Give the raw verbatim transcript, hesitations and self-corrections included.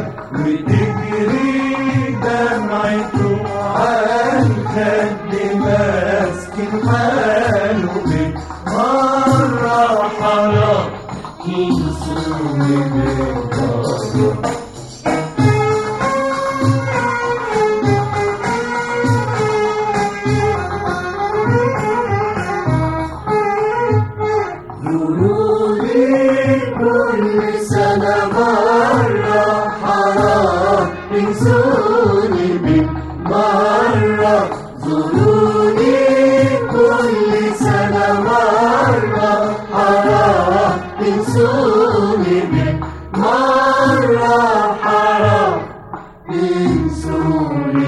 وتجري دمعته عالخد ماسك حاله بيه مرة حرام ينسوني بالدار. كل سنة مرة حرام ينسوني بيه مرة. زوروني كل سنة مرة حرام ينسوني بيه مرة. حرام ينسوني